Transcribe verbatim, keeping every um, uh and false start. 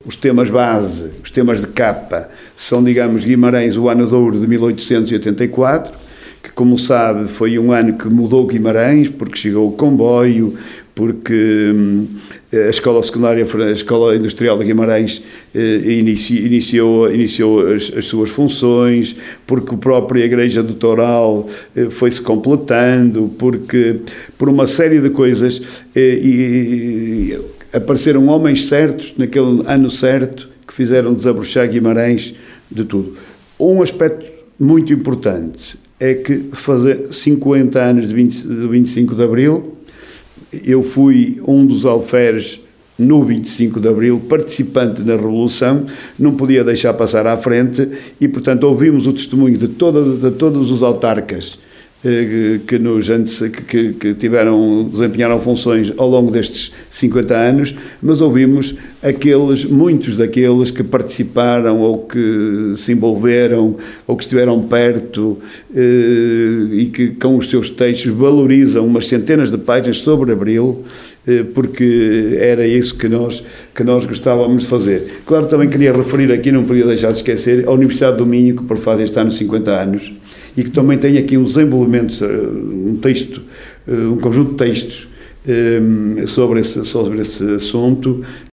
os temas base, os temas de capa, são, digamos, Guimarães, o ano de ouro de mil oitocentos e oitenta e quatro, que, como sabe, foi um ano que mudou Guimarães, porque chegou o comboio, porque hum, a escola secundária, a escola industrial de Guimarães eh, inici, iniciou, iniciou as, as suas funções, porque a própria igreja do Toural eh, foi-se completando, porque por uma série de coisas eh, e, apareceram homens certos naquele ano certo que fizeram desabrochar Guimarães de tudo. Um aspecto muito importante é que fazer cinquenta anos de, vinte, de vinte e cinco de Abril, eu fui um dos alferes no vinte e cinco de Abril, participante na Revolução, não podia deixar passar à frente e, portanto, ouvimos o testemunho de, toda, de todos os autarcas eh, que, nos, antes, que, que tiveram, desempenharam funções ao longo destes cinquenta anos, mas ouvimos aqueles, muitos daqueles que participaram ou que se envolveram ou que estiveram perto eh, e que com os seus textos valorizam umas centenas de páginas sobre Abril, eh, porque era isso que nós, que nós gostávamos de fazer. Claro, também queria referir aqui, não podia deixar de esquecer, a Universidade do Minho, que faz este ano cinquenta anos, e que também tem aqui uns desenvolvimentos, um texto, um conjunto de textos sobre esse, sobre esse assunto,